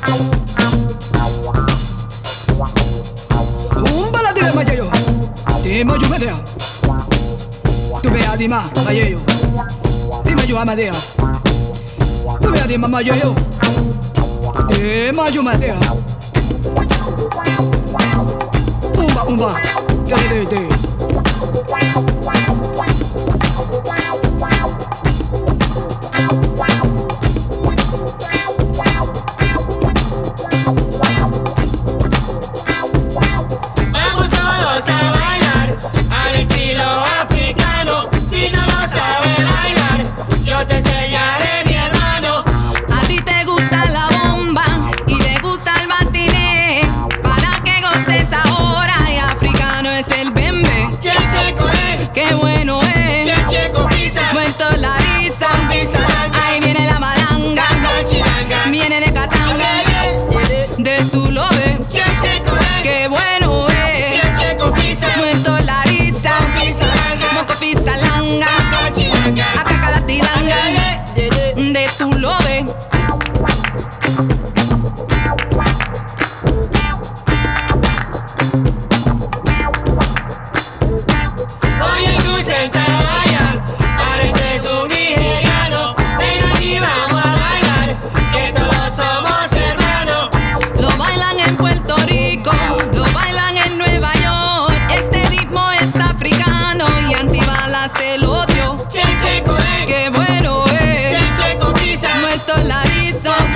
Umbala di mayo, di mayo madea. Tu vea di ma mayo, di mayo amadea. Tu vea di ma mayo, di mayo madea. Umba, de. Vamos todos a bailar al estilo africano. Si no lo sabes bailar, yo te enseñaré, mi hermano. A ti te gusta la bomba y te gusta el batiné. Para que goces ahora y africano es el bembe. Cheche con él, Qué bueno es, cheche con pizza, muerto la risa. pizza blanca, Ahí viene la malanga, ganga chilanga. viene de Katanga, de tu lo ves. Cheche con él, Qué bueno es, cheche con pizza, muerto la risa. pizza blanca, Moco pisa langa, ganga chilanga. ataca la tilanga, de tu lo ves. Oye, tú sentada allá, pareces un nigeriano. Ven aquí, vamos a bailar, que todos somos hermanos. Lo bailan en Puerto Rico, lo bailan en Nueva York. Este ritmo es africano y antibalas el odio. Cheche con él, Qué bueno es, cheche con pizza, muerto la risa.